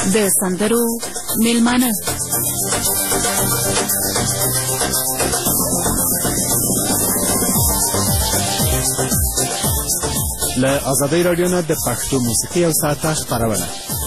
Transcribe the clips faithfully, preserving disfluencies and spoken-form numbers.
د سندرو میلمانه له ازادۍ راډیو نه د پښتو موسیقي یو ساعته خپرونه.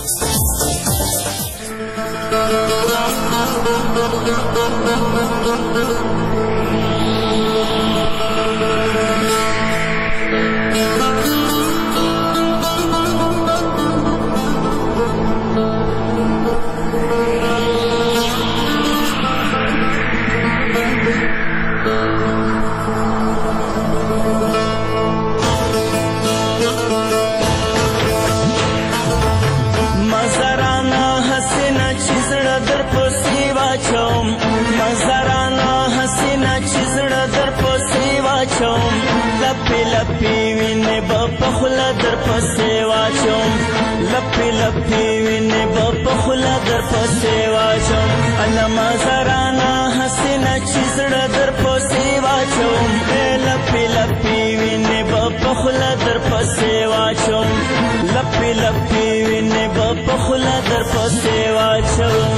لپی لپی وینې به په خوله در پسې واچوم لپی لپی وینې به په خوله در پسې واچوم علما زرانه حسینه چې زړه در پسې واچوم لپی لپی وینې به په خوله در پسې واچوم لپی لپی وینې به په خوله در پسې واچوم.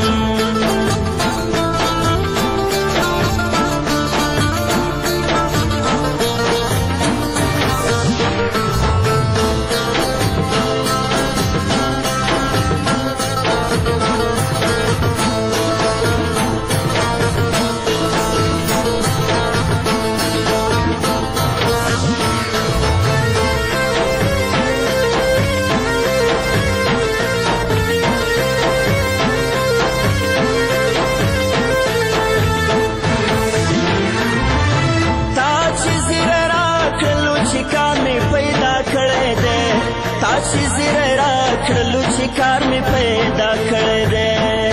چې زیره را کړلو چې کار مې پیدا کړی دی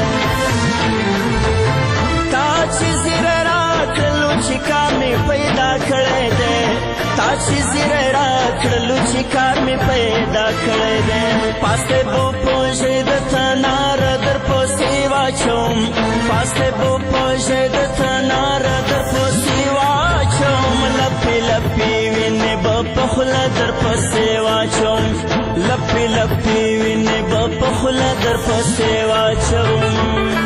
تا چې زیره را کړلو چې کار مې پیدا کړی دی تا چې زیره را کړلو چې کار مې پیدا کړی دی پاسته بو پوژې د تنار در پسې واچوم پاسته بو پوژې د تنار در پسې واچوم لپې لپې وینې به په خوله در پسې واچوم لپی لپی وینې به په خوله در پسې واچوم.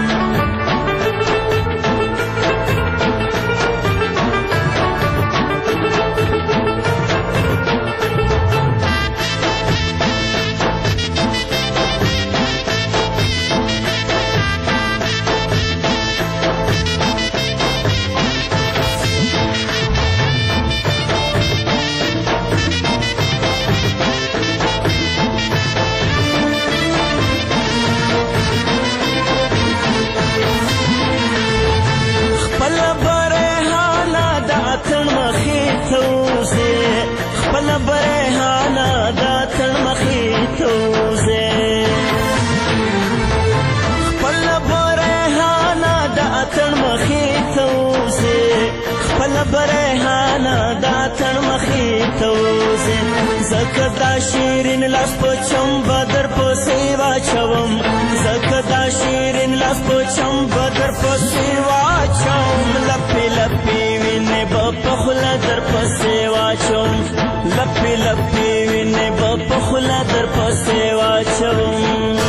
خپل برهانه دا تړ مخې ته وځې خپل برهانه دا تړ مخې ته وځې خپل برهانه دا تړ مخې ته وځې ځکه دا شیرین لاس په چمبه در پسې واچوم ځکه دا شیرین لاس په چمبه در پسې واچوم لپې لپې وینې به په خوله در پسې واچوم لپی لپی وینې به په خوله در پسې واچوم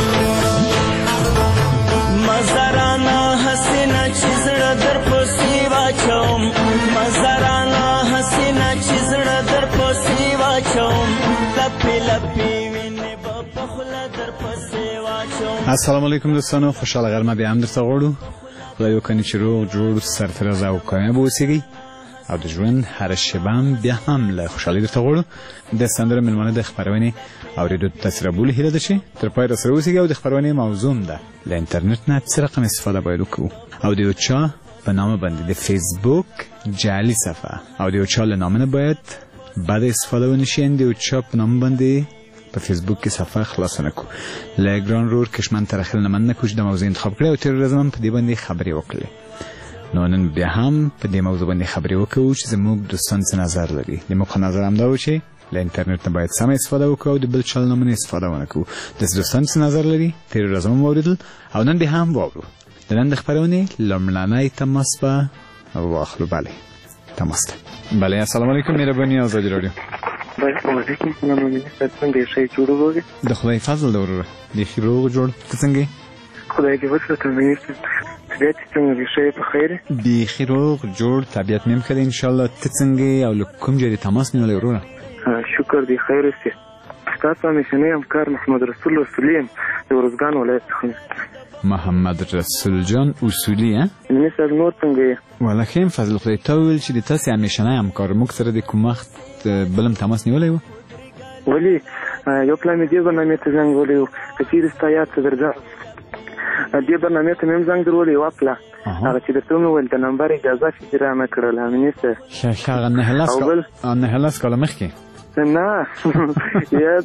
مزرانه حسینه چې زړه در پسې واچوم مزرانه حسینه چې زړه در پسې واچوم لپی لپی وینې به په خوله در پسې واچوم. السلام علیکم دوستانو، خوشحاله غرمه بیا هم درته غواړو. خدای وکړي چې روغ جوړ سرفراز او کامیاب اوسئ او د ژوند هره شیبه هم بیا هم له خوشحالۍ درته غواړو. د سندرو میلمانه د خپرونې اورېدو ته تاسې رابولو هیله ده چې تر پای راسره اوسئ او د خپرونې موضوع هم ده له انټرنټ نه څه رقم استفاده باید وکړو او د یو چا په نامه باندې د فیسبوک جعلي صفحه او د یو چا له نامه نه باید بد استفاده ونه شي. د یو چا په نامه باندې په فیسبوک کې صفحه خلاصه نه کړو. له ګران رور کشمن تر اخره نه مننه کوم چې د موضوع انتخاب کړی او تېره ورځ هم په دې باندې خبرې وکړلې. نو نن بیا هم په دې موضوع باندې خبرې وکړو چې زموږ دوستان څه نظر لري. زموږ نظر هم دا و چې له انټرنټ نه باید سمه استفاده وکړو او د بل چا له نامه نه استفاده ونه کړو. داسې دوستان څه نظر لري تېره ورځ هم واورېدل او نن بیا هم واورو. د نن د خپرونې لومړنی تماس به واخلو. بله تماس ده. بله السلام علیکم، مهرباني ازادي راډیو. باید په مزه کې سلام امینه صاحب څنګه ښه جوړ وګورې د خدای فضل د وروره بیخي روغ جوړ ته څنګه خدای دې وساته امینه صاحب طبیعت یې څنګه دی ښه یې په خیر یې بیخي روغ جوړ طبیعت مې هم ښه دی انشاءالله ته څنګه یې او له کوم ځای دې تماس نیولی وروره شکر دی خیر اوسې ستاسو همیشنی همکار محمد رسول رسولي یم د ارزګان ولایت څخه محمد رسول جان اصولي ها امینه صاحب نور څنګه یې والله ښه یم فضل خدای ته وویل چې د تاسې همیشنی همکار موږ سره د کوم وخت بل هم تماس نیولی و ولې یو پلا مې دې برنامې ته زنګ ولی و که چېرې ستا یاد څه درځه دې برنامې ته مې هم زنګ در ولی یوه پله هغه چې درته مې وویل د نمبر اجازه چې دې رانه کړل امینې صاحب ښه ښه هغه نهه لس کاله مخکې نه یاد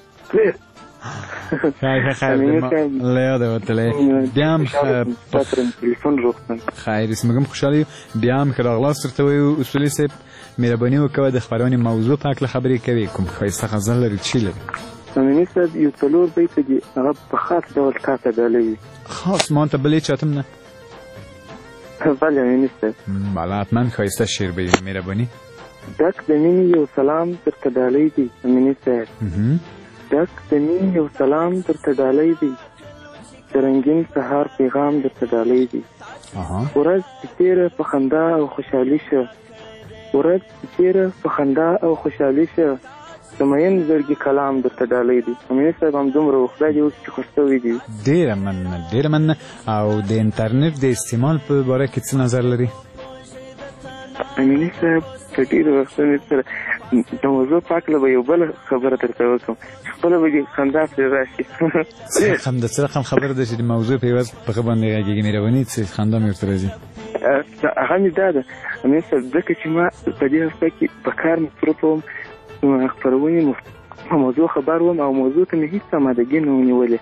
خیر خیر له یاده وتلی بیا هم خیر موږ هم خوشحاله یو بیا هم ښه راغلاست درته وایو اصولي صاحب مهرباني وکوه د خپرونې موضوع په هکله خبرې کوي کوم ښایسته غزل لري چې لري امینې صاحب یو څلور بیته دي هغه په خاص ډول تا ته ډالۍ وي خاص ما ته بل هېچ چاته هم نه بله امینې صاحب بله حتما ښایسته شعر به وي مهرباني ډک د مینې یو سلام درته ډالۍ دی امینې صاحب ډک د مینې یو سلام درته ډالۍ دی د رنګین سهار پیغام درته ډالۍ دی ورځ چې تېره په خندا او خوشحالي شه ورځ چې تېره په خندا او خوشحالي شه د مین زړګي کلام درته ډالۍ دی امینې صاحب همدومره و خدای دې وکړي چې خوښ شوي دي ډېره مننه ډېره مننه او د انټرنېټ د استعمال په باره کې څه نظر لري امینې صاحب په ډېرو وختونو سره د موضوع په هکله به یو بله خبره درته وکړم خپله به دې خندا پرې راشي څه رقم د څه رقم خبره ده چې د موضوع په عوض په ښه باندې غږېږي مهرباني څه خندا مې ورته راځي هغه مې دا ده امینې صاحب ځکه چې ما په دې هفته کې په کار مصروف وم خپرونې په موضوع خبر وم او موضوع ته مې هېڅ امادګي نه ونیولې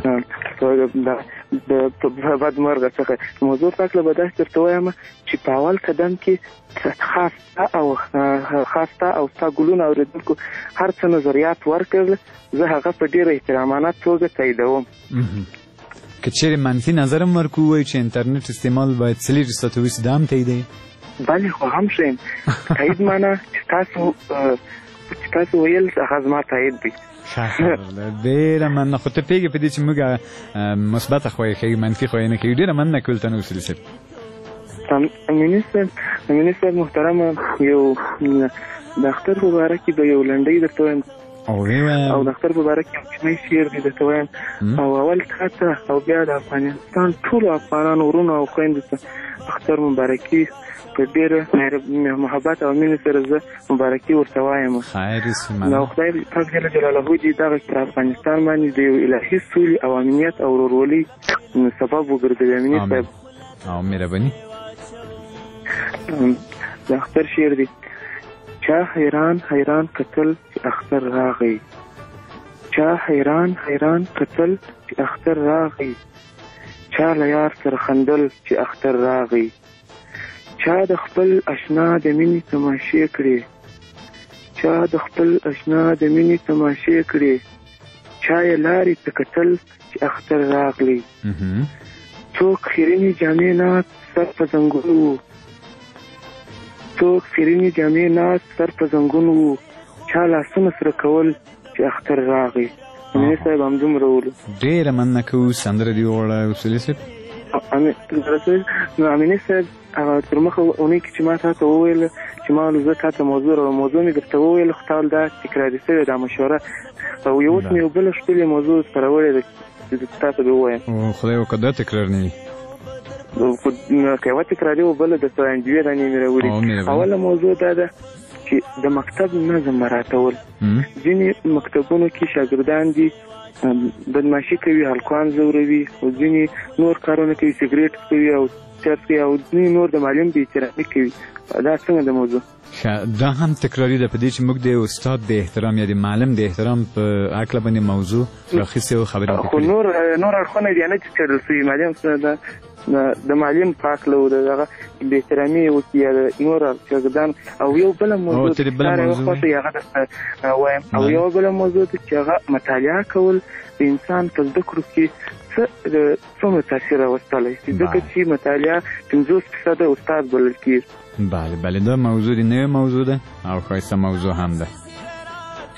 د بدمرغه څخه موضوع په هکله به داسې درته وایم چې په اول قدم کې خاص تا او خاص تا او ستا ګلونه اورېدونکو هر څه نظریات ورکړل زه هغه په ډېره احترامانه توګه تاییدوم که چیرې منفي نظر هم ورکو ووایو چې انټرنېټ استعمال باید څلېرویشت ساعته وسي دا هم تاییدوي بلې خو هم ښه یم تایید معنه چې تاسو چې تاسو ویل هغه زما تایید دی ډېره مننه خو ته پوهېږې په دې چې موږ مثبته خوا یې ښیو منفي خوا یې نه کوي ډېره مننه کول ته نه اصولي صاحب امینې صاحب امینې صاحب محترمه یو د اختر په باره کې به یو لنډۍ درته وایم او د اختر په باره کې یو کوچنی شعر دی درته وایم او اول تا ته او بیا د افغانستان ټولو افغانانو ورونو او خویندو ته اختر مبارکي په ډېره محبت او مینې سره زه مبارکي ورته وایم نو خدای پاک جل جلاله دې دغه په افغانستان باندې د یو الهي سولې او امنیت او ورورولۍ سبب وګرځوي امینې صاحب او مهرباني د اختر شعر دی چا حیران حیران کتل چې اختر راغی چا حیران حیران کتل چې اختر راغی چا له یار سره خندل چې اختر راغی چا د خپل اشنا د مینې تماشې کړې چا د خپل اشنا د مینې تماشې کړې چا یې لارې ته کتل چې اختر راغلی څوک خیرنې جامې ناست سر په زنګون وو څوک خیرنې جامې ناست سر په زنګون وو چا لاسونه سره کول چې اختر راغی امینې صاحب همدومره ولو ډېره مننه کوو سندره دې ووړه اصولي صاحب نو امینې صاحب هغه تر مخه اونۍ کې چې ما تا ته وویل چې ما زه تا ته موضوع را موضوع مې درته وویل خو تا دا تکراري شوې دا مشوره او یو اوس مې یو بله ښکلې موضوع سره وړې ده چې تا ته به ووایم خدای وکړه دا تکرار نه وي که یوه تکراري و بله درته وایم دوې دانې مې راوړي اوله موضوع دا ده چې د مکتب نظم مراعاتول ځینې مکتبونو کې شاګردان دي بدماشي کوي هلکان ځوروي او ځینې نور کارونه کوي سګرېټ کوي او چرس کوي او ځینې نور د معلم بې احترامي کوي دا څنګه د موضوع دا هم تکراري ده په دې چې موږ د استاد د احترام یا د معلم د احترام په هکله باندې موضوع راخیستې او خبرې خو نور نور اړخونه دي نه چې څېړل شوي معلم د معلم په هکله و د هغه بې احترامي وکړي یا د نور شاګردان او یو بله موضوع هغه درته وایم او یو بله موضوع ده چې هغه مطالعه کول د انسان په زده کړو کې څه څومره تاثیر راوستلی شي ځکه چې مطالعه پنځوس فیصده استاد بلل کېږي بله بله دا موضوع دی نوې موضوع ده او ښایسته موضوع هم ده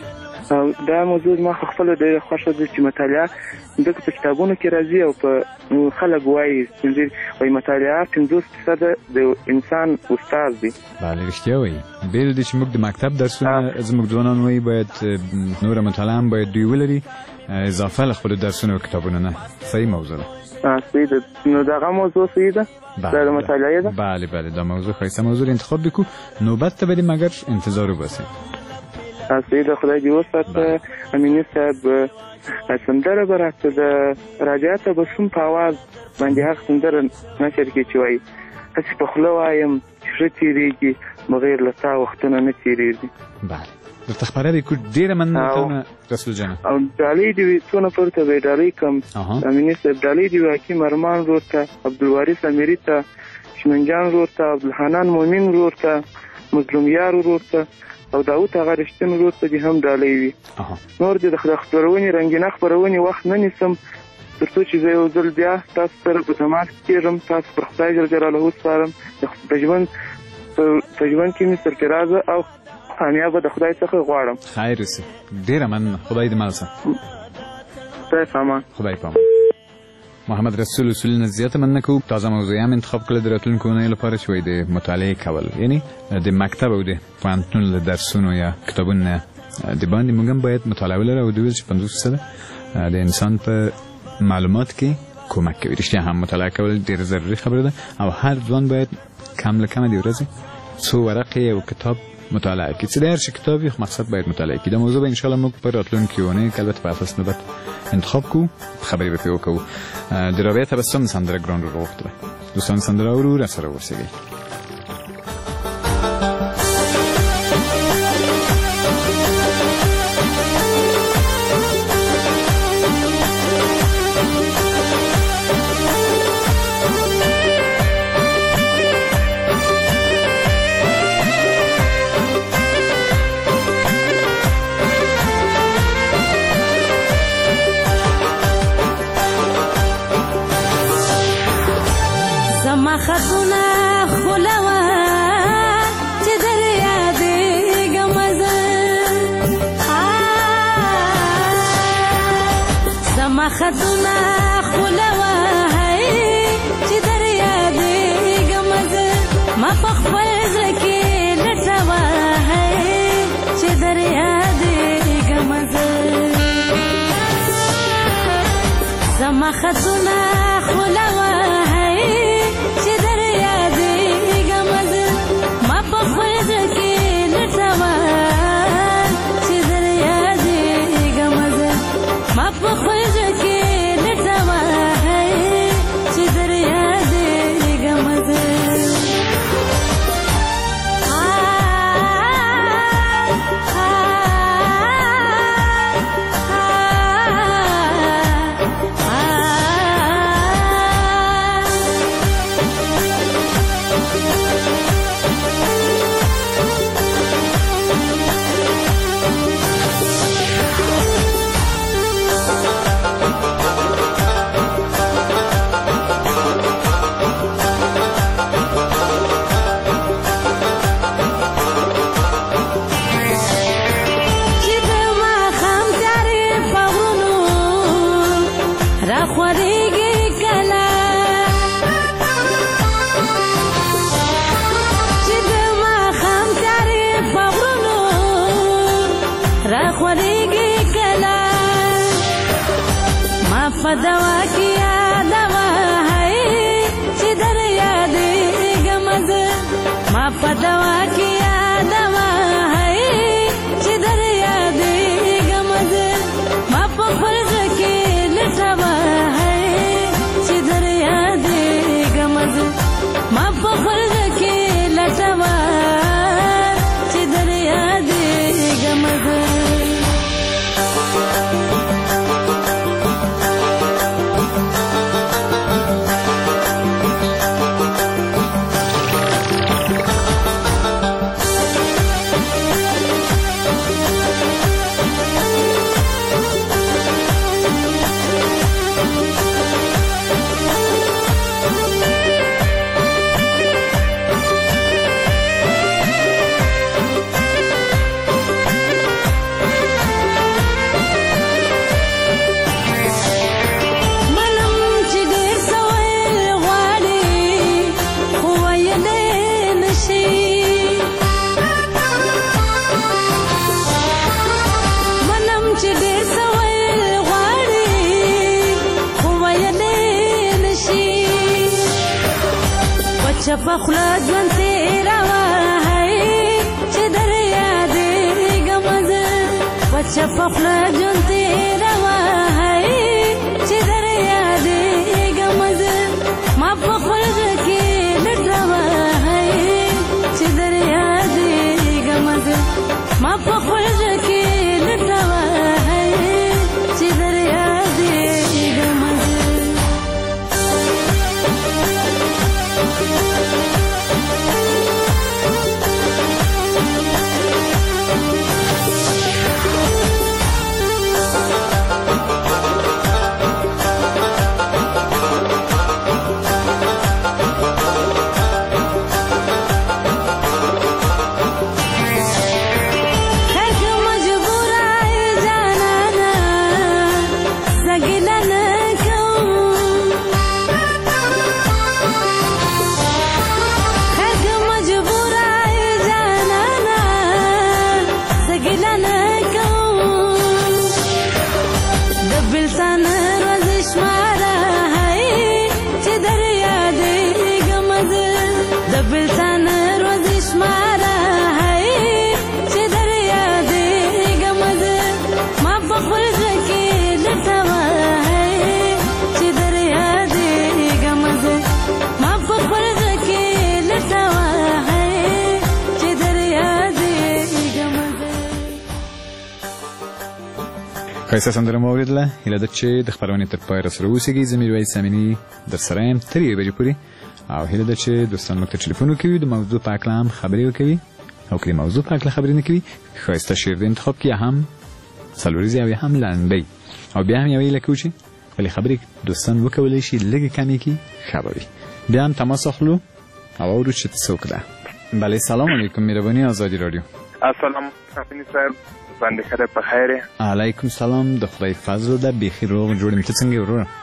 دا موضوع ما خپل د خوښه د چې مطالعه د کتابونو کې راځي او په خلک وایي چې وایي مطالعه پنځوس فیصد د انسان استاد دی. بله رښتیا وایي. بېل دې چې موږ د مکتب درسونه زموږ ځوانان وایي باید نوره مطالعه هم باید دوی ولري اضافه له خپلو درسونو او کتابونو نه. صحیح موضوع ده. صحیح ده. نو دغه موضوع صحیح ده. دا د مطالعه ده. بله بله دا موضوع ښایسته موضوع انتخاب وکړو. نوبت ته به مگر انتظار وباسئ. صحیح ده. خدای دې وساته. امیني صاحب سندره به راته د راجا تبسم په اواز باندې هغه سندره نشر کې چې وایي هسې په خوله وایم چې ښه تېرېږي بغیر له تا وختونه نه تېرېږي. بله درته خبره دې کړو. ډېره مننه رسول جانه. او ډالۍ دې وي څونه پورته به یې ډالۍ کړم امیني صاحب. ډالۍ دې وي حکیم ارمان ورور ته، عبدالوارث امیري ته، شمنجان ورور ته، عبدالحنان مومن ورور ته، مظلوم یار ورور ته او داود هغه رښتین ورور ته دې هم ډالۍ وي. نور دې د خپرونې رنګینه خپرونې وخت نه نیسم تر څو چې زه یو ځل بیا تاسو سره په تماس کې کېږم. تاسو پر خدای جل جلاله سپارم. د ژوند په ژوند کې مې سرفرازه او کامیابه د خدای څخه غواړم. خیر اوسې. ډېره مننه. خدای دې مل شه. خدای پامان. خدای پامان. محمد رسول اصول نه زیاته مننه کوم. تازه موضوع هم انتخاب کړل د راتلونکو اونۍ لپاره چې وایي د مطالعې کول، یعنی د مکتب او د پوهنتون له درسونو یا کتابونو نه د باندې موږ هم باید مطالعه ولرو او د ویل چې پنځوس فیصده د انسان په معلومات کې کمک کوي. رښتیا هم مطالعه کول ډېره ضروري خبره ده او هر ځوان باید کم له کمه د ورځې څو ورقې یو کتاب مطالعه کړي. چې د هر شي کتاب یو مقصد باید مطالعه کړي. دا موضوع به ان شاء الله موږ په راتلونکي اونۍ کې البته په اساس نوبت انتخاب کوو، خبرې به پرې وکړو. د رابعه تبسم سندره ګران رو غوښتله. دوستان سندره اورو را سره اوسئ. خطونه خلوه چې در یادېږم زه زما خطونه خلوه چې در یادېږم زه ما په خپل زړه کې لټوه چې در یادېږم زه زما خطونه خلوه دوا کیا دوا ہے چې در یادېږم زه ما په دوا کیا دوا ہے چې در یادېږم زه ما په خپل زړه کې لټوه چې در یادېږم زه ما په خپل زړه کې لټوه چې در یادېږم زه چپا خوله ژوند تېروه چې در یادېږم زه په چپا خوله ژوند تېروه چې در یادېږم زه ما په خپل زړه کې لټوه چې در یادېږم زه ما په خپل زړه کې لټوه چې در یادېږم زه ښایسته سندره مو اورېدله. هیله ده چې د خپرونې تر پایه راسره اوسېږئ. زه میرویس امیني در سره یم تر یوې بجې پورې، او هیله ده چې دوستان موږ ته ټلیفون وکوي، د موضوع په هکله هم خبرې وکوي، او که د موضوع په هکله خبرې نه کوي ښایسته شعر د انتخاب کړي، یا هم څلوریزې او یا هم لنډۍ، او بیا هم یوه هیله کوو چې خپلې خبرې دوستان وکولی شي لږې کمې کړي، ښه به وي. بیا هم تماس اخلو او اورو چې څوک ده. بله سلام علیکم، مهرباني آزادی رادیو. السلام امینی صاحب، باندې خیر په خیر. علیکم سلام، د خدای فضل ده، بیخي روغ جوړ یم. ته څنګه یې وروره؟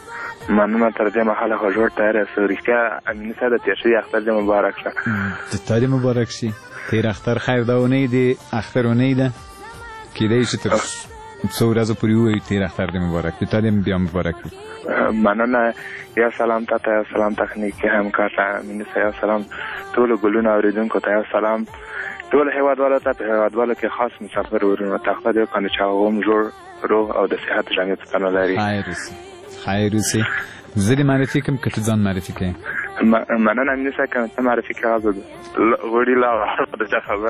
مننه، تر دې مهاله خو جوړ تیار یاست. رښتیا امیني صاحب د تېر شوي اختر دې مبارک شه. د تا دې مبارک شي. تېر اختر خیر دا اونۍ دې اختر اونۍ ده، کېدای شي تر څو ورځو پورې ووایو تېر اختر دې مبارک وي. تا دې بیا مبارک وي. مننه. یا سلام تا ته، یا سلام تخنیکي همکار ته امیني صاحب، یا سلام ټولو ګلونو اورېدونکو ته، یا سلام ټول هیوادوالو ته. په هیوادوالو کې خاص مسافر ورونو ته خدای دې وکړي چې هغه هم جوړ روغ او د صحت جامې په تن ولري. خیر اوسې، خیر اوسې. زه دې معرفي کړم که ته ځان معرفي کړې؟ مننه امیني صاحب، که ته معرفي کړه غوړي لاوړ د چا خبره.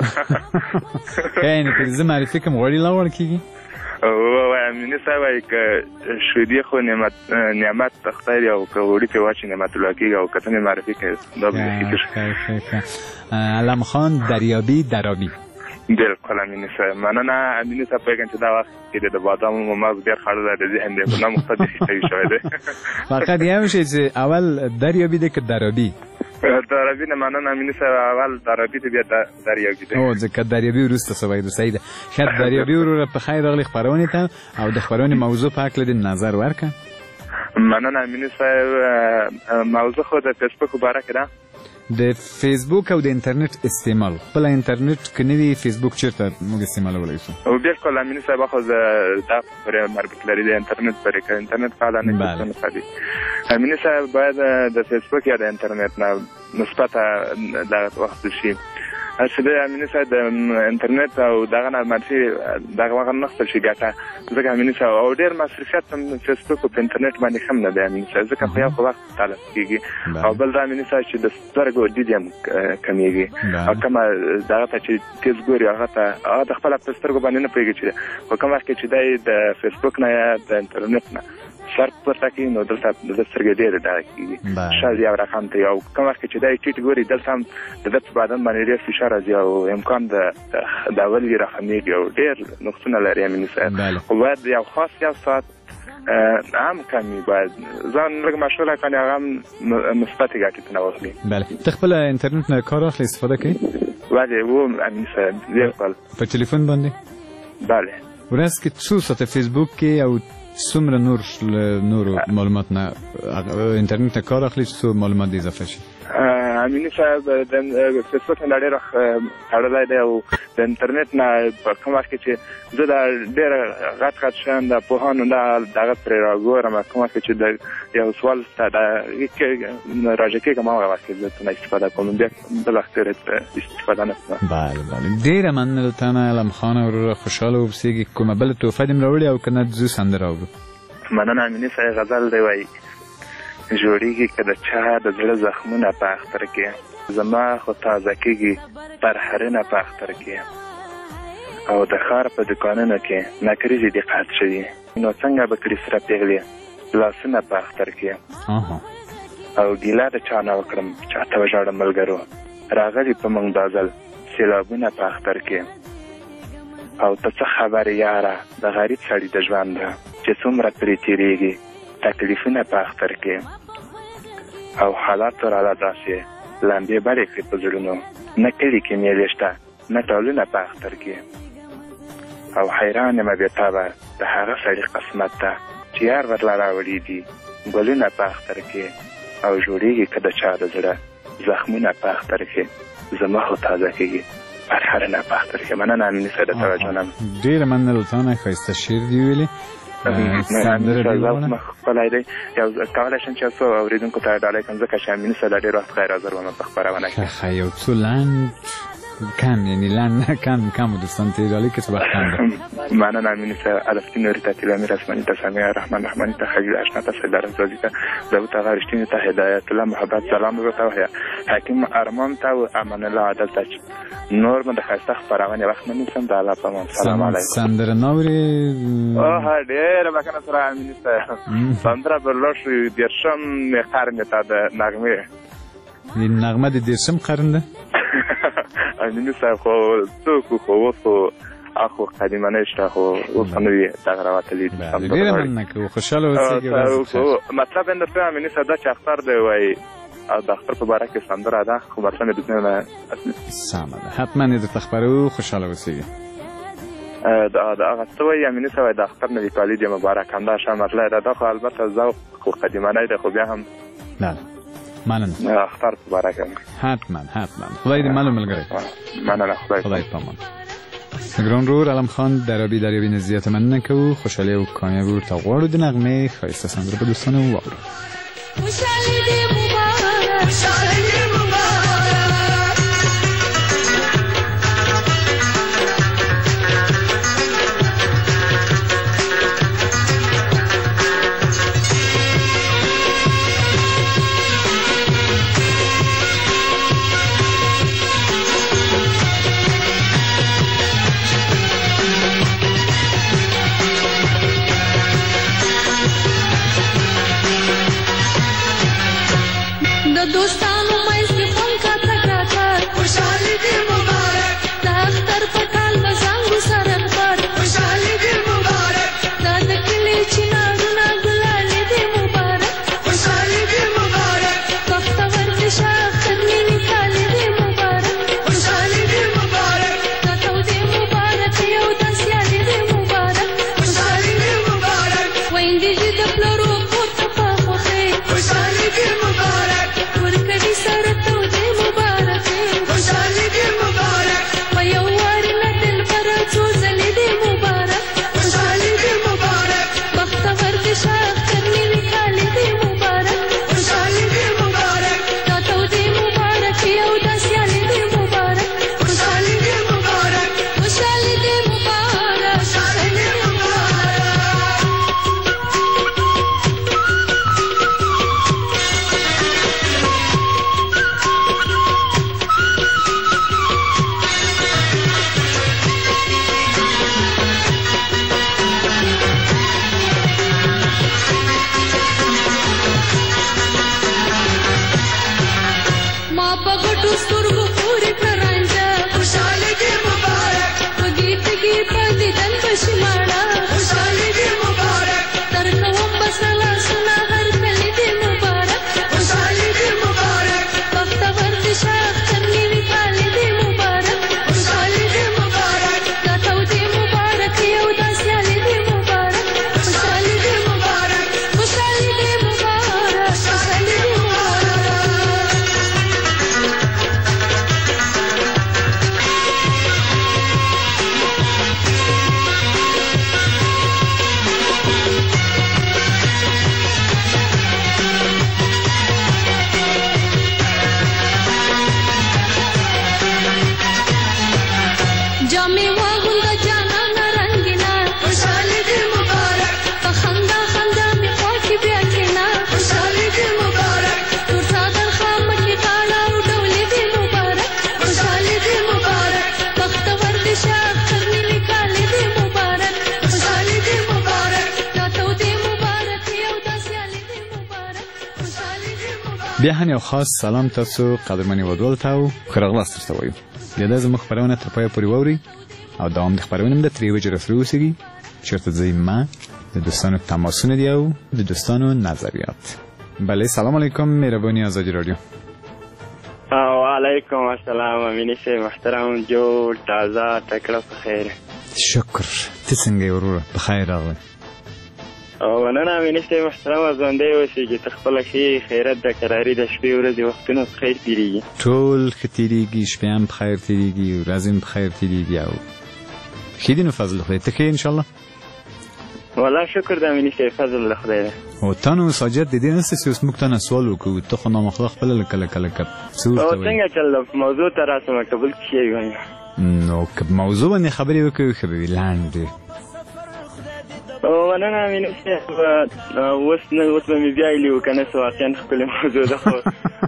یعنې که زه معرفي کړم غوړي لاوړ کېږي؟ وایي امیني صاحب وایي که شیدې خو نعمت نعمت خدای دی، او که غوړي پرې واچي نعمت الله کېږي، او که ته مې معرفي کړې دا به ښه. علم خان دریابي درابي. بالکل امیني صاحب، مننه امیني صاحب. پوهېږم چې دا وخت کې د بادامو مغز ډېر خړلی د ذهن دی، نه مختلف شوي شوی دی. فقط یو شی چې اول دریابي دی که درابي؟ درابي نه. مننه امیني صاحب، اول درابي دی بیا دریابي دی. او ځکه دریابي وروسته سوی دی. صحیح ده. ښه دریابي وروره په خیر راغلې خپرونې ته، او د خپرونې موضوع په هکله دې نظر ورکړه. مننه امیني صاحب. موضوع خو د فیسبوک په باره کې ده. د فیسبوک او د انټرنیټ استعمال. خپل انټرنیټ که نه وي فیسبوک چېرته موږ استعمالولی شو؟ بالکل امیني صاحب، خو دا پورې مربوط لري د انټرنیټ پورې. که انټرنیټ فعاله نه کړي نه ښه دي. امیني صاحب باید د فیسبوک یا د انټرنیټ نه مثبته دغه واخیستل شي. چې د امیني صاحب د انټرنیټ او دغه نه منفي دغه وغه نه اخیستل شي ګټه، ځکه امیني صاحب او ډېر مصرفیت هم فیسبوک او په انټرنیټ باندې هم نه دی امیني صاحب، ځکه خو یو خو وخت تلف کېږي، او بل دا امیني صاحب چې د سترګو دید هم کمیږي، او کومه دغه ته چې تیز ګوري هغه ته هغه د خپله په سترګو باندې نه پوهېږي چې په کوم وخت کې چې دی د فیسبوک نه یا د انټرنیټ نه سر پورته کوي، نو دلته د سترګې ډېرې ډغه کېږي، شل یو رقم ته. او کوم وخت کې چې دی ټیټ ګوري دلته هم د ده په بدن باندې ډېر فشار راځي، او امکان د د اول وي راخمیږي، او ډېر نقصونه لري امیني صاحب. خو باید یو خاص یو ساعت هم کمی باید ځان لږ مشغوله کړي، هغه هم مثبتې ګټې ترنه واخلي. بله. ته خپله انټرنیټ نه کار اخلې، استفاده کوې؟ بله و امیني صاحب، بالکل. په تلیفون باندې؟ بله. ورځ کې څو ساعته فیسبوک کې او څومره نور نورو معلومات نه انټرنیټ نه کار اخلي چې څو معلومات اضافه شي؟ امیني صاحب د فیسبوک نه ډېر تړلی دی او د انټرنیټ نه په کوم وخت کې چې زه د ډېر غټ غټ شیان د پوهانو نه دغه پرې راګورم کوم وخت چې د یو سوال ته راجع کېږم هغه وخت کې زه ترنه استفاده کوم بیا بل وخت استفاده نه کوم. بله بله ډېره مننه له تا نه علم خان وروره خوشحاله اوسېږي کومه بله تحفه دې م راوړې او که نه ځو سندره اورو. مننه امیني صاحب غزل دی وایي جوړیږي که د چا د زړه زخمونه په اختر کې زما خو تازه کېږي پرهرونه په اختر کې او د ښار په دوکانونو کې نکریزې دې قات شوي نو څنګه به کړي سره پېغلې لاسونه په اختر کې او ګیله د چا نه وکړم چاته وژاړم ملګرو راغلي په موږ دا ځل سیلابونه په اختر کې او ته څه خبرې یاره د غریب سړي د ژونده چې څومره پرې تېرېږي تکلیفونه په اختر کې او حالات راله داسې لمبې بلې کړې په زړونو نه کلي کې میلې شته نه ټالونه په اختر کې او حیران یم بېتابه د هغه سړي قسمت ته چې یار ورله راوړي دي ګلونه په اختر کې او جوړېږي که د چا د زړه زخمونه په اختر کې زما خو تازه کېږي پرهرونه په اختر کې. مننه امیني صاحب د توجه نه ډېره مننه له تا نه ښایسته شعر دې ویلې ښکلی دی یو کولی شم چې یو څو اورېدونکو ته ډالۍ کړم ځکه چې امیني صاحب ډېر وخت غیر حاضر وم په خپرونه کې ښه یو څو لنډ کم یعنی لنډ نه کم کم و دوستان ته ډالۍ که څه وخت کم ده. مننه امیني صاحب الفتی نوري ته طیل امیر اسماني ته سمیع رحمان رحماني ته خلیل اشنا ته سیدار رضوازي ته داود هغه رښتیني ته هدایت الله محبت سلام ورته وایه حکیم ارمان ته او امان الله عادل ته نور مې د ښایسته خپرونې وخت نه نیسم د الله په امان. سلام علیکم. سندره نه اورې؟ اوه ډېره بښنه سره امیني صاحب سندره به لاړ شو دېرشم قرن ته د نغمې نغمه د دېرشم قرن ده امیني صاحب خو څوک خو اوس خو اخو قدیمانه شته خو اوس خو نوي دغه راوتلي دي. ډېره مننه کوو خوشحاله اوسېږئ. مطلب یې درته امیني صاحب دا چې اختر دی وایي او د اختر په باره کې سندره ده خو مطلب یې د نه سمه ده حتما یې درته خپروو خوشحاله اوسېږئ. د هغه څه وایي امیني صاحب د اختر نوي کالي دې مبارک همدا شه مطلب یې ده خو البته ذوق خو قدیمانه دی خو بیا هم بله مننه اختر په باره کې حتما حتما خدای دې مل ملګری مننه خدای خدای پامان. ګران رور علم خان درابي دریابي نه زیاته مننه کوو خوشحالي او کامیابي ورته غواړو د نغمې ښایسته سندره په دوستانو واورو. خوشحالي دې مبارک خوشحالي دې دوستانو مېز کې فون کا تکرا کار خوشحالي دې مبارک دا اختر په کال مزانګو سره پر خوشحالي دې مبارک دا د کلي چنارونه ګلالي دې مبارک خوشحالي دې مبارک بختور دې شاختر مینې کالي دې مبارک خوشحالي دې مبارک دا تو دې مبارک یو داسیالي دې مبارک خوشحالي دې مبارک ویندې دې د پلرو پورته په خوښۍ خوشحالي دې مبارک ورکړې بیا هم یو خاص سلام تاسو قدرمنې ودول ته او ښه راغلاست درته وایو. بیا دا زموږ خپرونه تر پایه پورې واورئ او دوام د خپرونې هم د ترې وجې راسره اوسېږي چېرته ځئ ما د دوستانو تماسونه دي او د دوستانو نظریات. بله سلام علیکم مهربانی آزادی رادیو. وعلیکم السلام امینی صاحب محترم جوړ تازه تکړه په خیر. شکر ته څنګه یې وروره په خیر راغلی؟ مننه امینی صاحب محترم ژوندی اوسېږي ته خپله ښې خیرت د کراري د شپې ورځې وختونه په خیر تېرېږي ټول ښه تېرېږي شپې هم په خیر تېرېږي ورځې هم په خیر تېرېږي او ښې دي نو فضل خدای ته ښه یې انشاءالله؟ والله شکر د امیني صاحب فضل له خدای دی. او تا نو ساجد د دې نسته چې اوس موږ ته نه سوال وکړو ته خو نامخله خپله لکه لکه لکه څه ورته وایي څنګه چل موضوع ته راسم که بل څه شی وایم نو که موضوع باندې خبرې وکړو ښه به وي لنډ ډېر. مننه امیني صاحب اوس نه اوس به مې بیایلي وو که نه څه واقعا ښکلې موضوع ده خو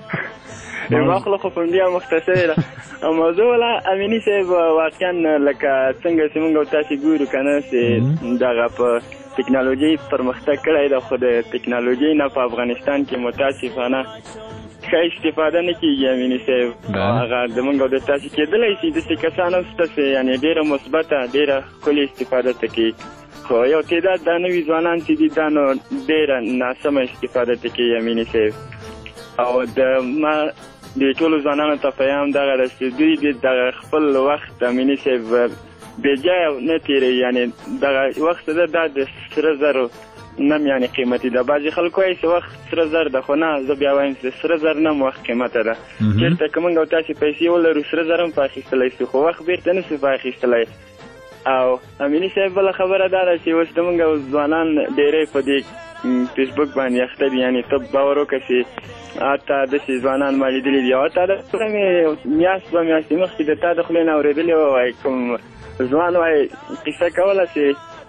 ما خو خو په بیا مختصره ده او موضوع ولا امیني صاحب واقعا لکه څنګه چې موږ تاسو ګورو که نه چې دغه په ټکنالوژي پرمختګ کړی ده خو د ټکنالوژي نه په افغانستان کې متاسفانه ښه استفاده نه کېږي امیني صاحب. هغه زموږ او د تاسو کېدلی شي داسې کسان هم شته چې یعنې ډېره مثبته ډېره ښکلې استفاده ته کوي خو یو تعداد دا نوي ځوانان چې دي دا نو ډېره ناسمه استفاده ته کوي امیني صاحب. او د ما د ټولو ځوانانو ته پیغام دغه ده چې دوی د دغه خپل وخت امیني صاحب بېځایه نه تېروي یعنې دغه وخت ده دا د سره زرو نم یعنې قیمتي ده. بعضې خلکو وایي چې وخت سره زر ده خو نه زه بیا وایم چې سره زر نه هم وخت قیمته ده. چېرته که موږ او تاسې پیسې ولرو سره زر هم په اخیستلی شو خو وخت بېرته نه شو په اخیستلی. او امیني صاحب بله خبره دا ده چې اوس زموږ او ځوانان ډېری په دې فیسبوک باندې اخته دي یعنې ته باور وکړه چې حتی داسې ځوانان ما لیدلي دي او تا د مې میاشت دوه میاشتې مخکې د تا د خولې نه اورېدلې وه وایي کوم ځوان وایي قصه کوله چې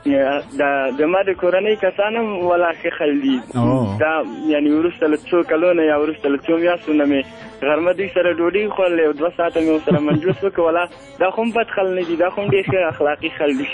د ما د کورنۍ کسان هم ولا ښه خل دي دا یعنې وروسته له څو کلونو یا وروسته له څو میاشتو نه مې غرمه دوی سره ډوډۍ خوړلې او دوه ساعته مې ورسره مجلس وکړ ولا دا خو هم بد خل نه دي دا خو هم ډېر ښه اخلاقي خل دي.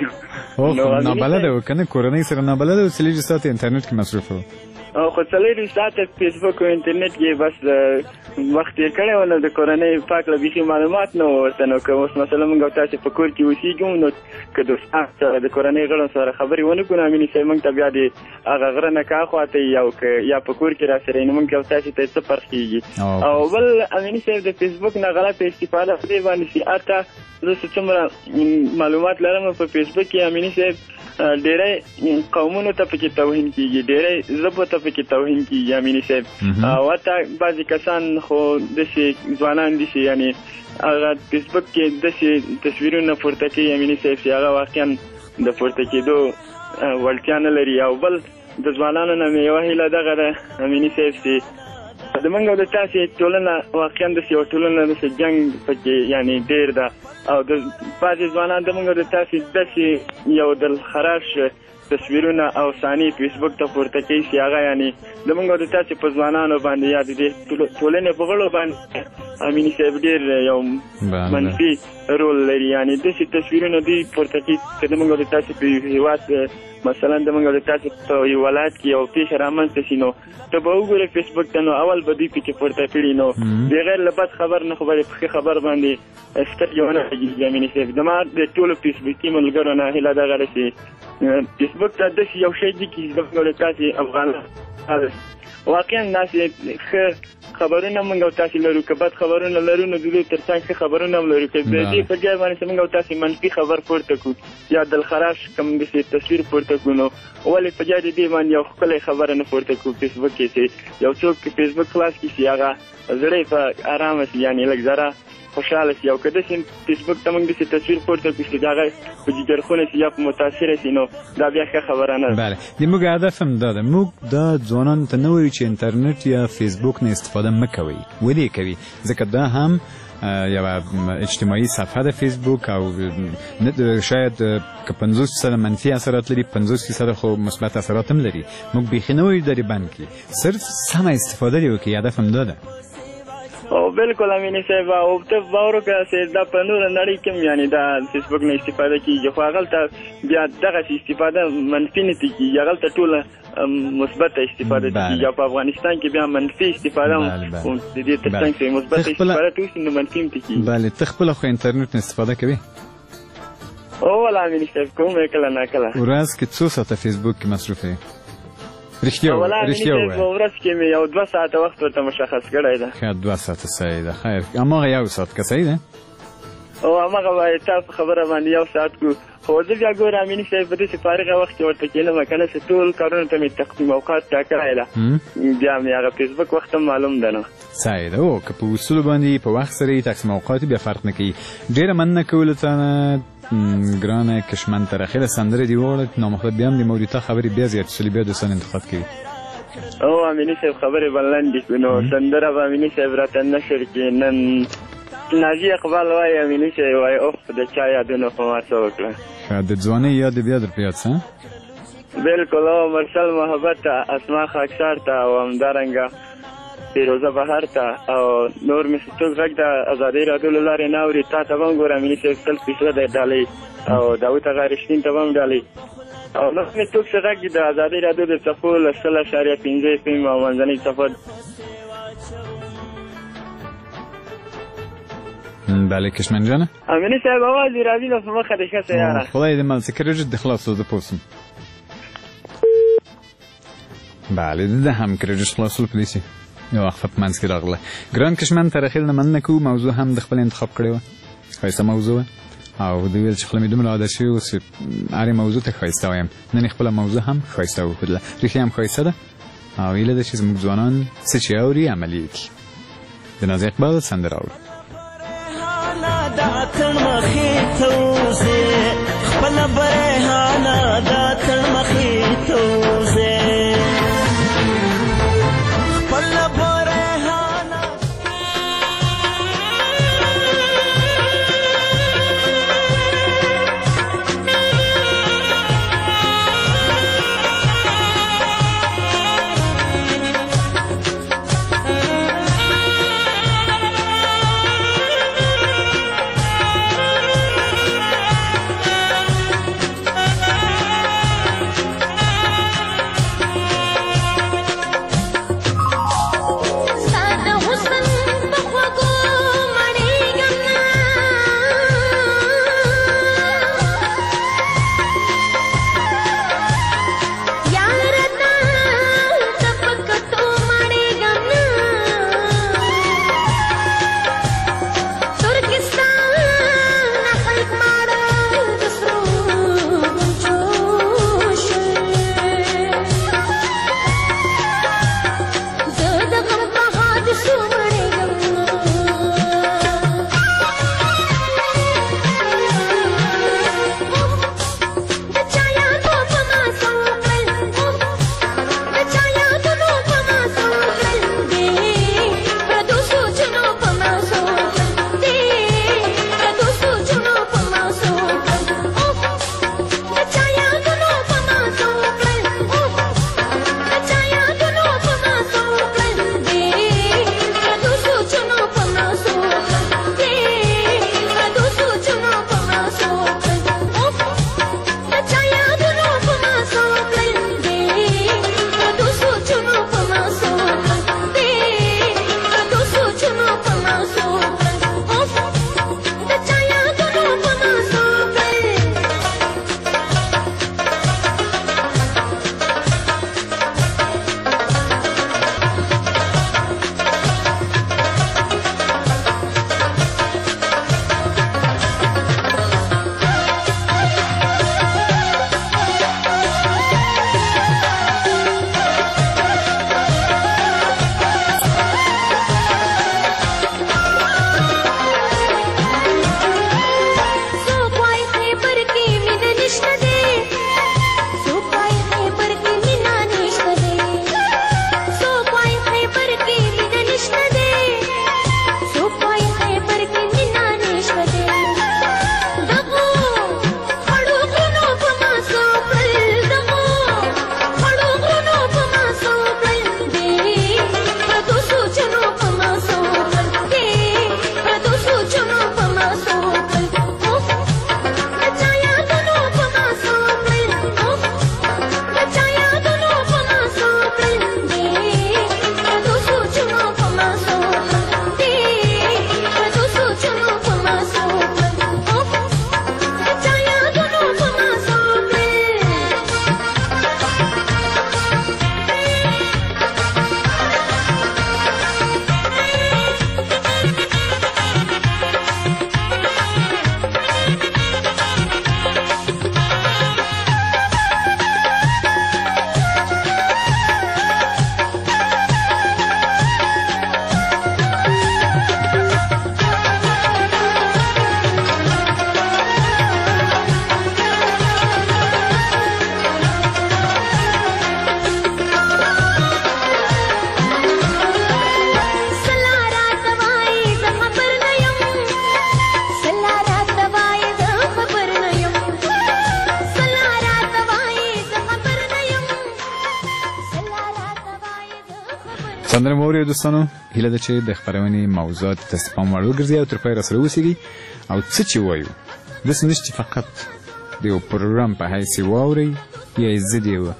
نابلده و که نه کورنۍ سره نابلده و څلېرویشت ساعته انټرنېټ کې مصروفه و خو څلېرویشت ساعته فیسبوک او انټرنېټ کې بس وخت تېر کړی و نو د کورنۍ پاک له بیخي معلومات نه وو ورته نو که اوس مثلا موږ او تاسې په کور کې اوسېږو نو که دوستان سره د کورنۍ غړو سره خبرې ونه کړو امیني صاحب موږ ته بیا د هغه غره نه کا خواته او که یا په کور کې راسره نو موږ او تاسې ته څه فرق کېږي. او بل امیني صاحب د فیسبوک نه غلطه استفاده په دې باندې چې حتی زه چې څومره معلومات لرم په فیسبوک کې امیني صاحب ډېری قومونو ته پکې توهین کېږي ډېری ژبو ته پکې توهین کېږي امیني صاحب او حتی بعضې کسان خو داسې ځوانان دي چې یعنې هغه فیسبوک کې داسې تصویرونه پورته کوي امیني صاحب چې هغه واقعا د پورته کېدو وړتیا نه لري. او بل د ځوانانو نه مې یوه هیله دغه ده امیني صاحب چې د موږ او د تاسې ټولنه واقعا داسې یوه ټولنه داسې جنګ پکې یعنې ډېر ده او د بعضې ځوانان د موږ او د تاسې داسې یو دلخراش تصویرونه او ثاني فیسبوک ته پورته کوي چې هغه یعنې د موږ او د تاسې په ځوانانو باندې یا د دې ټولنې په غړو باندې امیني صاحب ډېر یو منفي رول لري یعنې داسې تصویرونه دوی پورته کوي که د موږ او د تاسې په هېواد مثلا د موږ او د تاسې په یو ولایت کې یو پېښه رامنځته شي نو ته به وګورې فیسبوک ته نو اول به دوی پکې پورته کړي نو بغیر له بد خبر نه خو به په ښه خبر باندې سترګې ونه لګېږي امیني صاحب. زما د ټولو فیسبوکي ملګرو نه هیله دغه ده چې فیسبوک ته داسې یو شی دي چې زموږ او د تاسې افغانان واقعا داسې ښه خبرونه موږ او تاسې لرو که بد خبرونه لرو نو د دوی تر څنګ ښه خبرونه هم لرو که د دې په ځای باندې چې موږ او تاسې منفي خبر پورته کړو یا دلخراش کوم داسې تصویر پورته کړو نو ولې په ځای د دې باندې یو ښکلی خبره نه پورته کړو فیسبوک کې چې یو څوک فیسبوک خلاص کړي چې هغه زړه یې په ارامه شي یعنې لږ ذره خوشحاله شي او که داسې فیسبوک ته موږ داسې تصویر پورته کړو چې د هغه په جګرخونه شي یا په متاثره شي نو دا بیا ښه خبره نه ده. بله د موږ هدف هم دا ده موږ دا ځوانانو ته نه وایو چې انټرنېټ یا فیسبوک نه استفاده مه کوئ ولې کوي ځکه دا هم یوه اجتماعي صفحه ده فیسبوک او شاید که پنځوس فیصده منفي اثرات لري پنځوس فیصده خو مثبت اثرات هم لري موږ بیخي نه وایو درې بند کړي صرف سمه استفاده دې وکړي هدف هم دا ده. او بالکل امیني صاحب او ته باور وکړه چې دا په نوره نړۍ کې هم یعنې دا فیسبوک نه استفاده کېږي خو هغلته بیا دغسې استفاده منفي نه ترې کېږي هغلته ټوله مثبت استفاده کیږي او په افغانستان کې بیا منفي استفاده هم د دې ترڅنګ چې مثبت استفاده توشي نو منفي هم کیږي. بله ته خپله خو انټرنیټ نه استفاده کوي؟ او ولا امین صاحب کوم کله نه کله. ورځ کې څو ساعته فیسبوک کې مصروف یې؟ رښتیا ووایه رښتیا ووایه. په ورځ کې مې یو دوه ساعته وخت ورته مشخص کړی ده. ښه دوه ساعته صحیح ده. خیر هماغه یو ساعت که صحیح ده؟ او هماغه به تا په خبره باندې یو ساعت کو خو زه بیا ګوره امین صاحب په داسې فارغه وخت کې ورته کېنم که نه چې ټول کارونو ته مې تقسیم اوقات ټاکلی ده بیا مې هغه فیسبوک وخت هم معلوم ده نو صحیح ده. او که په اصولو باندې په وخت سره یې تقسیم اوقات بیا فرق نه کوي. ډېره مننه کولو ته ګرانه کشمن ترخیله سندرې دې وغواړه نامخلط بیا هم د موریتا خبرې بیا زیاتې شولې بیا دوستان انتقاد کوي. او امیني صاحب خبرې به لنډې کړو نو سندره به امیني صاحب راته نشر کړي. نن ناجي اقبال وایي امیني صاحب وایي اوف د چا یادونه خو ما څه وکړه. ښه د ځوانۍ یاد دې بیا در په یاد څه؟ بلکل او مرسل محبت ته اسما خاکسار ته او همدارنګه فیروزه بهر ته او نور مې چې څوک غږ د ازادۍ راډیو له لارې نه اوري تا ته به هم ګوره امیني صاحب سل فیصده ډالۍ او داود هغه رښتین ته به هم ډالۍ او نور مې څوک چې غږ د ازادۍ راډیو د څپو له سل اشاریه پنځه اف ام او منځنۍ څپه. بله کشمن جانه امیني صاحب اواز دې راځي نو په مخه دې ښه سیاره خدای دې مال څه کریډټ د خلاصو د پوسم. بله د هم کریډټ خلاصول پلیسي یو وقفه په منځ کې راغله. ګران کشمن ترخیل نه مننه کوو. موضوع هم د خپل انتخاب کړې وه ښایسته موضوع او د ویل چې خپله مې دومره عادت شوي اوس هرې موضوع ته ښایسته وایم. نن یې خپله موضوع هم ښایسته وښودله. ریښې هم ښایسته ده او هیله ده چې زموږ ځوانان څه چې اوري عملي یې کړي. د نازي اقبال سندره اورو. دا تن مخې ته وځې خپله برهانه دا تن مخې ته وځې خپله برهانه موري دوستانو هیله ده چې د خبرونې موضوعات تاسو په پام وړ وګرځي او تر پای را سره اوسئ او څه چې وایو داسې نشته چې فقط د یو پروګرام په حیث واورئ یا زه د یو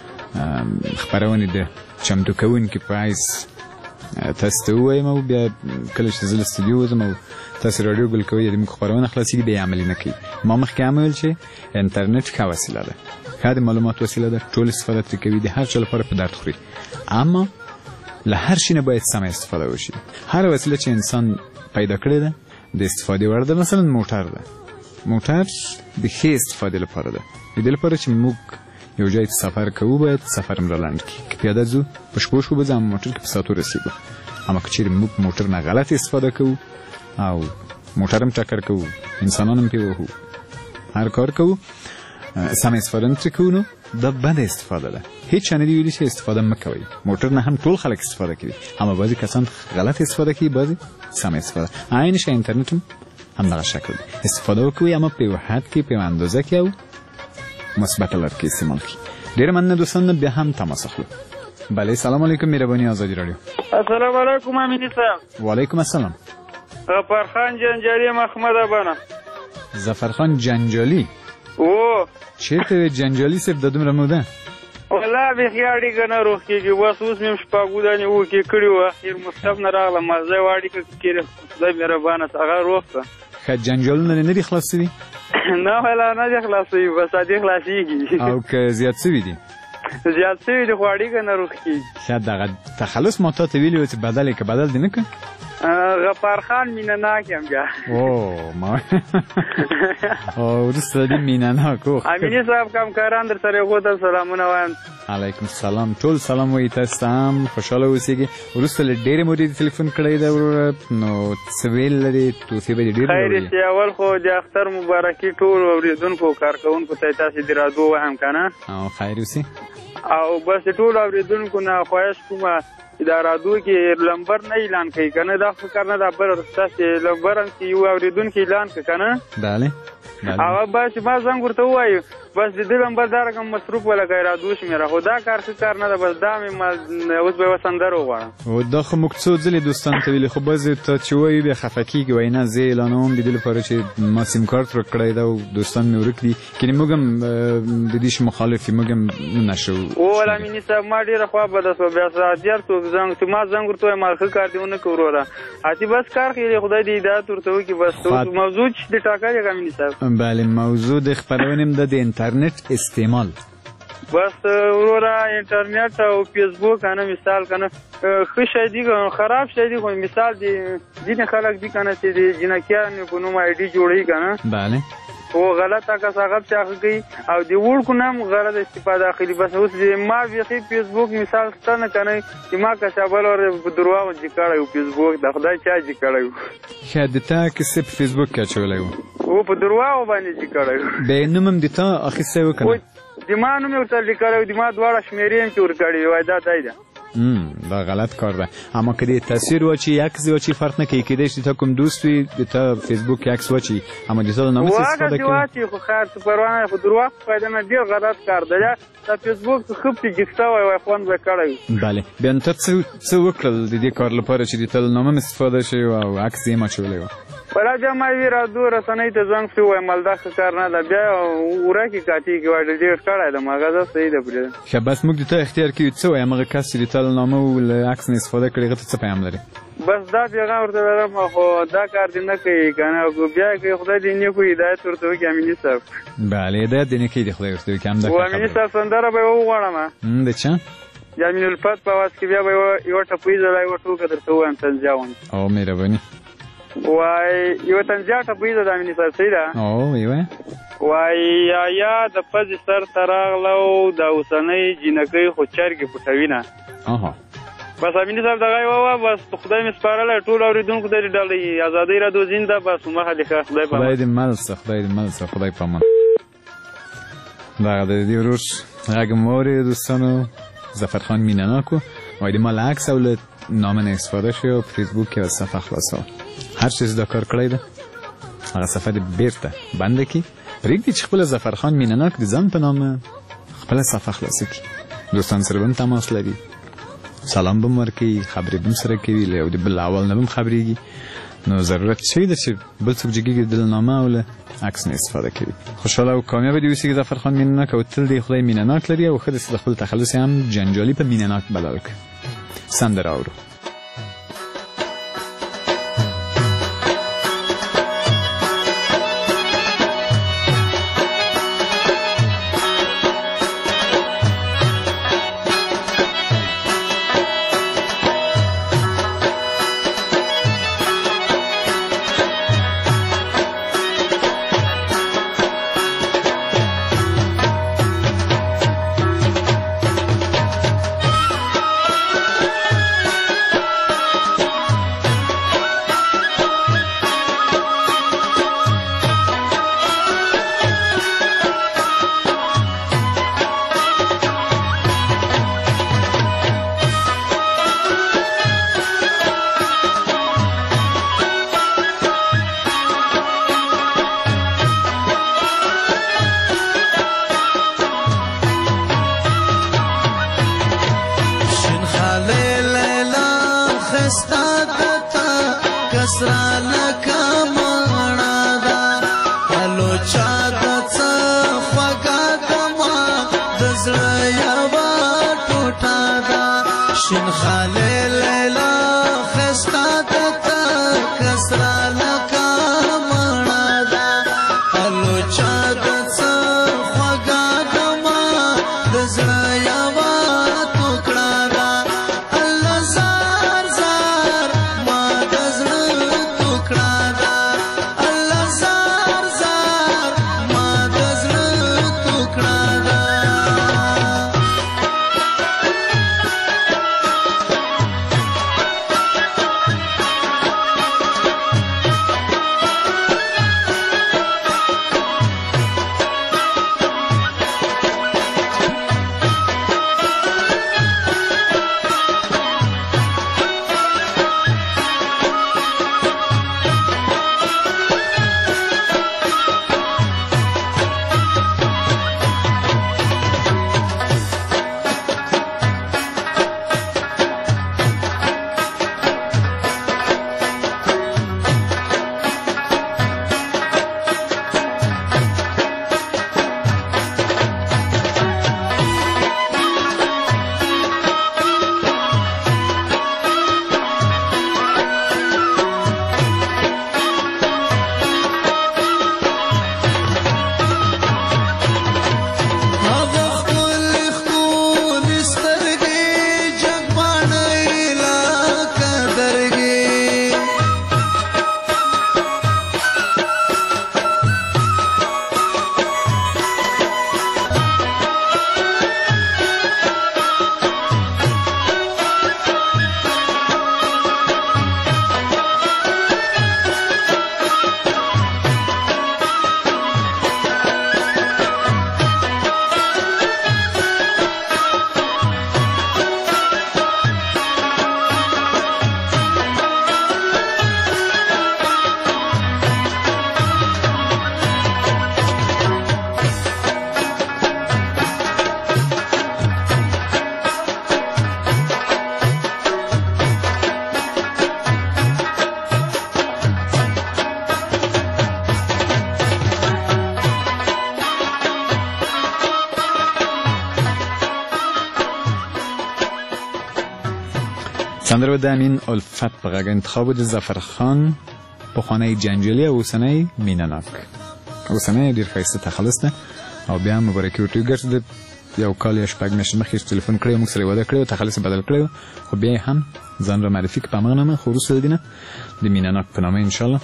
خبرونې د چمتو کوونکي په حیث تاسو ته ووایم او بیا کله چې زه له استودیو وځم او تاسو راډیو ګل کوئ د موږ خبرونه خلاصېږي بیا یې عملي نه کوي. ما مخکې هم ویل چې انټرنټ ښه وسیله ده، ښه د معلومات وسیله ده، ټول استفاده ترې کوي، د هر چا لپاره په درد خوري، اما له هر شي نه باید سمه استفاده وشي. هر وسیله چې انسان پیدا کړې ده د استفادې وړ ده. مثلا موټر ده، موټر د ښې استفادې لپاره ده، د دې لپاره چې موږ یو ځای سفر کوو باید سفر هم را لنډ کړي. که پیاده ځو په شپو شپو به ځو، موټر کې په ساعتو رسېږو. اما که چېرې موږ موټر نه غلط استفاده کوو او موټر هم ټکر کوو، انسانان هم پرې وهو، هر کار کوو، سمه استفاده نه ترې کوو، نو دا بده استفاده ده. هیڅ چا نه دي ویلي چې استفاده مه کوئ. موټر نه هم ټول خلک استفاده کوي، اما بعضې کسان غلط استفاده کوي، بعضې سمه استفاده. عین شی انټرنټ هم همدغه شکل دی، استفاده وکوئ اما په یو حد کې، په یو اندازه کې او مثبته لار کې استعمال کړئ. ډېره مننه دوستان، بیا هم تماس اخلو. بله، سلام علیکم، مهرباني آزادي راډیو. السلام علیکم امینی صاحب. وعلیکم السلام. ظفرخان جنجالی محمد ابانا. ظفرخان جنجالی؟ او چیرته جنجالی صاحب د دومره موده؟ والله بیخي اړیکه نه روغ کېږي، بس اوس مې شپاږودانې اوکې کړي وو، اخر مکتب نه راغلم، زه یوه اړیکه کېږي، خدای مهربانه هغه روغ کړه. ښه، جنجالونه نه دي خلاص شوي؟ نه والله نه دي خلاص شوي، بس ادې خلاصېږي. او که زیات شوي دي؟ زیات شوي دي خو اړیکه نه روغ کېږي. ښه، دغه تخلص ما تا ته ویلي وو چې بدل یې که بدل دې نه کړ؟ غفارخان مینه ناک یم بیا. او ما او وروسته دې مینه ناک و. امیني صاحب کمکاران در سره یو ته سلامونه وایم. علیکم السلام، ټول سلام وایي تاسو ته هم، خوشحاله اوسېږئ. وروسته له ډېرې مودې تلیفون کړی ده وروره، نو څه ویل لرې؟ توصیې به دې ډېر خیر چې اول خو د اختر مبارکي ټول اورېدونکو کارکوونکو ته تاسې د راډیو وایم که نه، او خیر اوسې. او بس د ټولو اورېدونکو نه خواهش کومه چې دا راډیو کې لمبر نه اعلان کوي که نه، دا فکر نه دا بل تاسې لمبر هم چې یو اورېدونکي اعلان کړه که نه، بله هغه بس ما زنګ ورته ووایو بس د دې لمبر دا رقم مصروف ولګوئ راډیو شمېره، خو دا کار ښه کار نه ده، بس دا مې اوس به یوه سندره وغواړم. او دا خو موږ څو ځلې دوستانو ته ویلي، خو بعضې ته چې وایي بیا خفه کېږي، وایي نه زه اعلانوم د دې لپاره چې ما سیم کارت ورک کړی ده او دوستان مې ورک دي، کنې موږ هم د دې شي مخالف یو، موږ هم نشو. وویل امیني صاحب ما ډېره خوا بده شوه، بیا ساعتیار څوک زنګ چې ما زنګ ورته وایم ما ښه کار دې ونه کړو وروره، هسې بس کار خیرې خدای دې هدایت ورته وکړي. بس موضوع چې دې ټاکلی که امیني صاحب؟ بله، موضوع د خپرونې هم ده د انټرنټ استعمال. بس وروره انټرنیټ او فیسبوک که نه مثال که نه ښه شی دي خراب شی دي، خو مثال دي ځینې خلک دي که نه چې د جنکیانو په نوم آی ډي جوړوي که نه، بله، خو غلطه کثافت چاښه کوي او د وړکو نه هم غلط استفاده اخلي. بس اوس ما بیخي فیسبوک مثال شته نه که نه چې ما کسابل ور په درواغو جي کړی و فیسبوک، د خدای چا جي کړی و. ښه، د تا کیسې په فیسبوک کې اچولی و؟ و په درواغو باندې جي کړی و. بیا نوم هم د تا اخیستی و که نه؟ د ما نوم یې ورته لیکلی و، د ما دواړه شمېرې هم چې ورکړې وای، دا دی ده. دا غلط کار ده. اما که د تصویر واچي عکس واچي فرق نه کوي، کېدای شي تا کوم دوست وي د تا فیسبوک کې عکس واچي، اما د تا د نامه څه استفاده کوي؟ واچي خو خیر څه پروا نه، خو درواغ فایده نه، ډېر غلط کار ده. دا فیسبوک ښه پرې ګیفته وای وای خوند به کړی وي. بله، بیا نو ته څه وکړل د دې کار لپاره چې د تا د نامه هم استفاده شوې وه او عکس یې هم اچولی وه؟ ولا بیا ما وی راډیو رسنۍ ته زنګ شو وایم مال دا ښه کار نه ده، بیا ورکې کاتې کې وای ډېر کړی ده ما غزه صحیح ده پرې. ښه، بس موږ د تا اختیار کې څه وایم هغه کس چې د تا له نامه او له عکس نه استفاده کړي هغه ته څه پیغام لري؟ بس دا پیغام ورته لرم، خو دا کار دې نه کوي که نه، بیا کوي خدای دې نیکو هدایت ورته وکړي امیني صاحب. بله، هدایت دې نه کوي د خدای ورته وکړي. همدا و امیني صاحب سندره به یې وغواړم. د چا؟ یامین الفت په اواز کې بیا به یوه ټپویزه دا یوه ټوکه درته ووایم طنزیه غوندې. او مهرباني. وای یوه طنزیه ټپویزه ده امیني صاحب، صحیح ده؟ او ویوه. وای یا د پزې سر ته راغله او د اوسنۍ جینکۍ خو چرګې پټوي نه. اها، بس امیني صاحب دغه یې ووه، بس خدای مې سپارلی ټولو اورېدونکو ته دې ډالۍ ازادۍ راډیو زنده، بس مخه دې ښه، خدای په امان. خدای دې مل شه، خدای دې مل شه، خدای په امان. دغه د دې ورور غږ مو واورېد دوستانو، ظفرخان مینه ناک و، وایي د ما له عکس او له نامه نه استفاده شوې او په فیسبوک کې صفحه خلاصوه. هر څه چې دا کار کړی ده هغه صفحه دې بېرته بنده کړي، پرېږدي چې خپله ظفرخان مینه ناک د ځان په نامه خپله صفحه خلاصه کړي. دوستان سره به هم تماس لري، سلام به مو ورکوي خبرې به م سره کوي له یو د بل اول نه به م خبرېږي نو ضرورت شوی ده چې بل څوک جګېږي دلنامه او له عکس نه استفاده کوي. خوشحاله او کامیابه دې اوسېږي ظفرخان مینهناک او تل دې خدای مینهناک لري او ښه داسې د خپل تخلص یې هم جنجالي په مینهناک بدل کړي. سندره اورو. سندره د امین الفت په غږ انتخاب د ظفرخان پخوانی جنجالي او اوسنی مینهناک. اوسنی ډېر ښایسته تخلص ده او بیا مبارکي ورته ګټه د یو کال یا شپږ میاشتې مخکې تلیفون کړی موږ سره واده کړی تخلص بدل کړی خو بیا هم ځان را معرفي کړ په همغه نامه خو وروسته د دې نه د مینهناک په نامه انشاءالله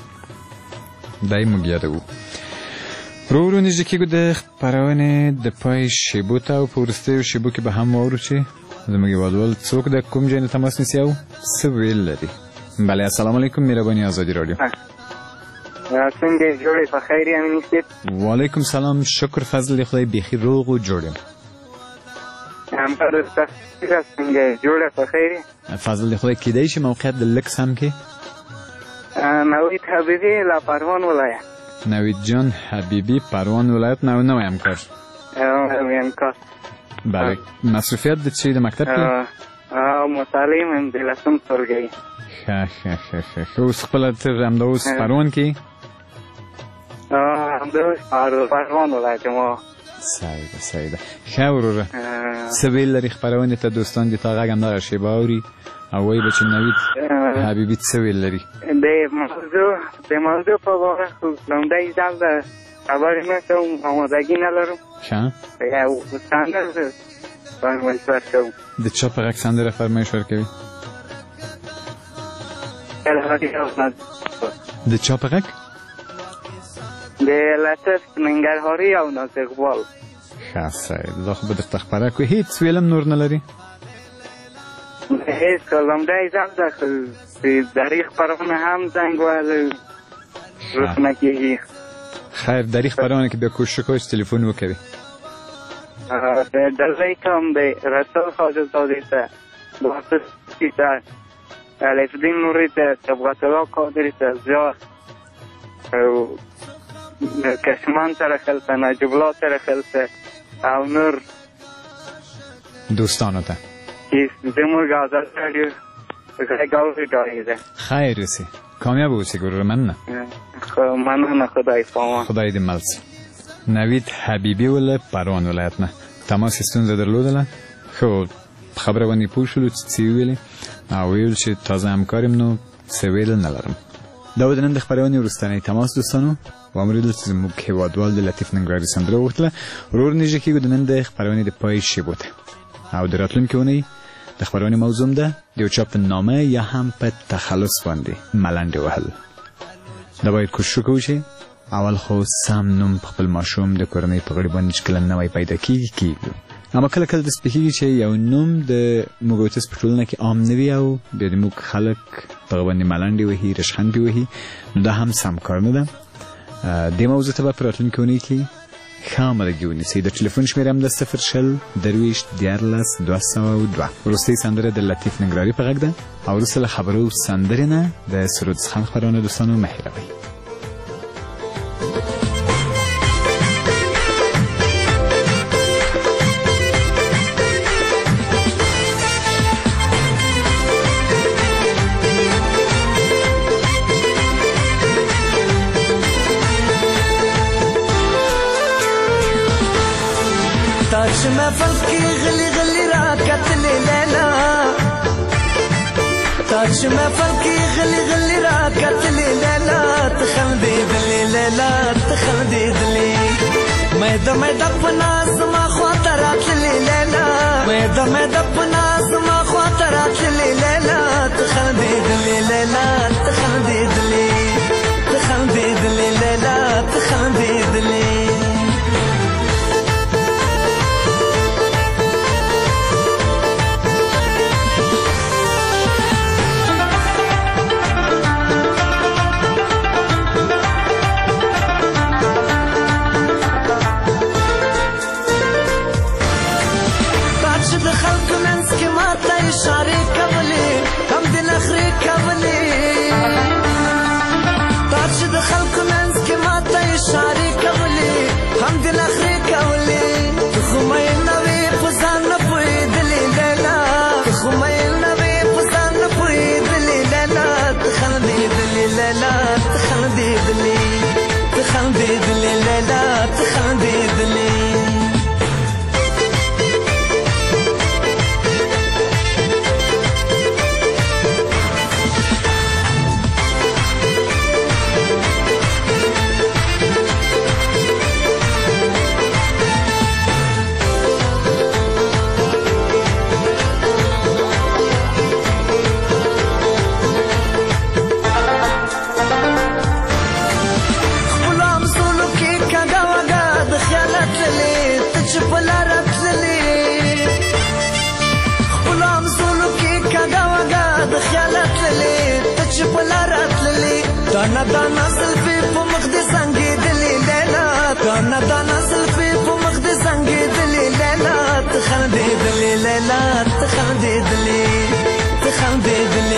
دی موږ یادوو. ورو ورو نږدې کېږو د خپرونې د پای شیبو ته او په وروستیو شیبو کې به هم واورو چې زموږ هېوادوال څوک د کوم ځای نه تماس نیسي او څه ویل لري. بله السلام علیکم مهرباني ازادي راډیو. څنګه جوړې په خیر یې امین صاحب؟ وعلیکم سلام شکر فضل دی خدای بیخي روغ و جوړ یم. همکار تاسو څنګه جوړه په خیر یې؟ فضل دی خدای کیدای شي موقعیت د لکس هم کې نوید حبیبی لا پروان ولایت. نوید جان حبیبی پروان ولایت نو نو همکار. نو همکار. بله مصروفیت د چی د مکتب کې؟ او او مطالعې مې د لسم ټولګي. ښه ښه ښه ښه ښه اوس خپله ته همدا اوس پروان کې همدا اوس پروان ولایت یم. صحیح ده صحیح ده. ښه وروره څه ویل لري خپرونې ته دوستان دي تا غږ همدغه شیبه اوري او وایي به چې نوید حبیبي څه ویل لري د موضوع د موضوع په باره خو لومړی ځل ده خبرې نه کوم آمادګي نه لرم. ښه یو سندره فرمایش ورکوم. د چا په غږ سندره فرمایش ورکوي؟ د چا په غږ؟ د لطف ننګرهاري او ناز اقبال. ښه صحیح دا خو به درته خپره کړو. هېڅ ویلم نور نه لري؟ هېڅ لومړی ځل ده خو د دري خپرونه هم زنګ وهلی روس نه کېږي. خیر دري خپرونه کې بیا کوشش کوئ چې تلیفون وکوي. د ډلۍ کوم د رسول خواجه زادې ته باسطي ته الفدین نوري ته صبغت الله قادري ته زیار او کشمان سره خلته نجیب الله سره خلته او نور دوستانو ته چې زموږ آزاد راډیو غږ اورېدلی. خیر اوسې کامیاب اوسې ګروره مننه. مننه خدای پامان. خدای دې مل شي. نوید حبیبي وله پروان ولایت نه تماس ستونزه درلودله. خو خبره باندې پوه شولو چې څه ویلې او ویل چې تازه همکاریم نو څه ویل نه لرم. دا و د نن د خپرونې وروستنی تماس دوستانو و امریدل چې زموږ هېوادوال د لطیف ننګرهاري سندره وغوښتله. ورور نږدې کېږو د نن د خپرونې د پای شیبو ته او د راتلونکې اونۍ د خپرونې موضوع ده د یو چا په نامه یا هم په تخلص باندې ملنډې وهل. دا باید کوشش وکړو چې اول خو سم نوم په خپل ماشوم د کورنۍ په غړي باندې چې کله نوی پیدا کېږي کېږي. اما کله کله داسې پېښېږي چې یو نوم د موږ اوتس په ټولنه کې عام نه وي او بیا د موږ خلک په هغه باندې ملنډې وهي رشخندې وهي نو دا هم سم کار نه ده. دې موضوع ته به په راتلونکې اونۍ کې ښه آمادګي ونیسئ. د ټلیفون شمېره هم د صفر شل درویشت دیارلس دوه سوه او دوه. وروستۍ سندره د لطیف ننګرهاري په غږ ده او وروسته له خبرو سندرې نه د سرود څښن خپرونه دوستانو مه هېروئ. تاج محفل کی غلی غلی را کتلی لیلا تاج محفل کی غلی غلی را کتلی لیلا تخندی دلی لیلا تخندی دلی میدا میدا پناز ما خاطرات لی لیلا میدا میدا پناز ما خاطرات لی لیلا تخندی دلی لیلا تخندی دلی تخندی دلی لیلا تخندی دلی اشاره کولی هم د نخرې کولی تا چې د خلکو منځ کې ماته اشاره کولی هم د نخرې کولی ته خو مین نه وې په ځان نه پوهېدلې لیلا ته خو مین نه وې په ځان نه پوهېدلې لیلا ته خندېدلې لیلا ته خندېدلې ته خندېدلې لیلا ته خندېدلې دانا دانا زلفی په مخ دې زنګېدلې لیلا دانا دانا زلفی په مخ دې زنګېدلې لیلا ته خندېدلې لیلا ته خندېدلې ته خندېدلې